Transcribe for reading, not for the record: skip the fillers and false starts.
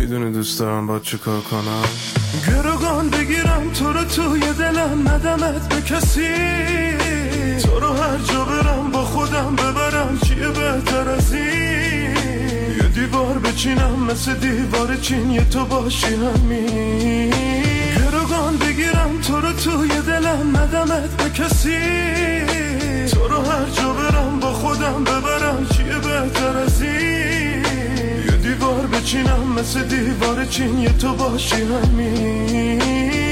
میدونی دوست دارم با چه کار کنم؟ گروگان بگیرم تو رو توی دلم، ندمت به کسی، تو رو هر جا برم با خودم ببرم، چیه بهتر از این؟ یه دیوار بچینم مثل دیوار چین، یه تو باشی همین. گروگان بگیرم تو رو توی دلم، ندمت به کسی، تو رو هر جا برم با خودم ببرم، چیه بهتر از این؟ یه دیوار بچینم مثل دیوار چین، یه تو باشی همین.